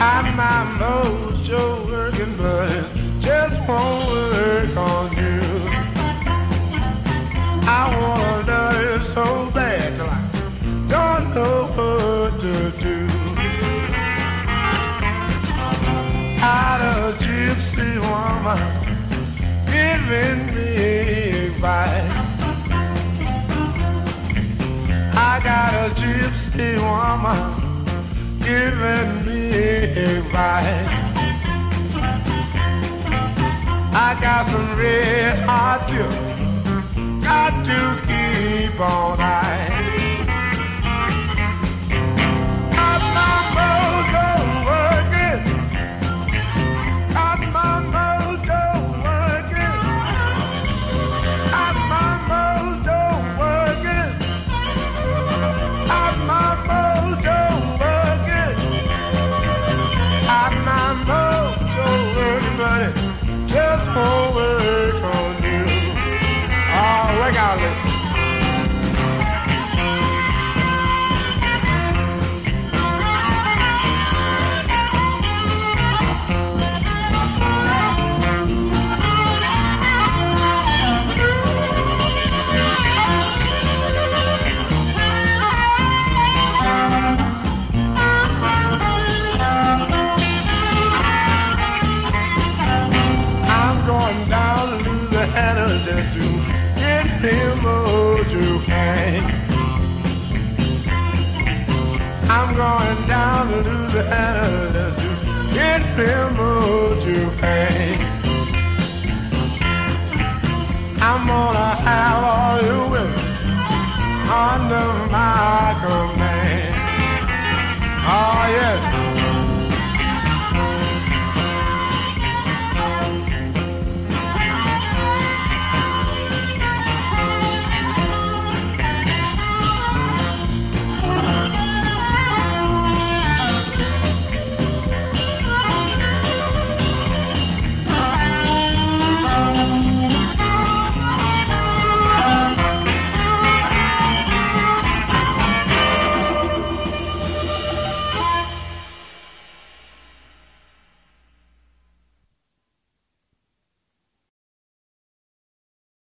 I'm my mojo working, but it just won't work on you. I wanna know you so bad till I don't know what to do. Had a gypsy woman giving me advice. I got a gypsy woman giving me advice. I got some red hot juice, got to keep on high. Got my mojo working, got my mojo working, got my mojo working, got my mojo working, got my mojo working, but it just won't work on you. Oh, work out, look. Going down to Louisiana just to get him mojo hang. I'm going down to Louisiana just to get him mojo hang. I'm gonna have all you women under my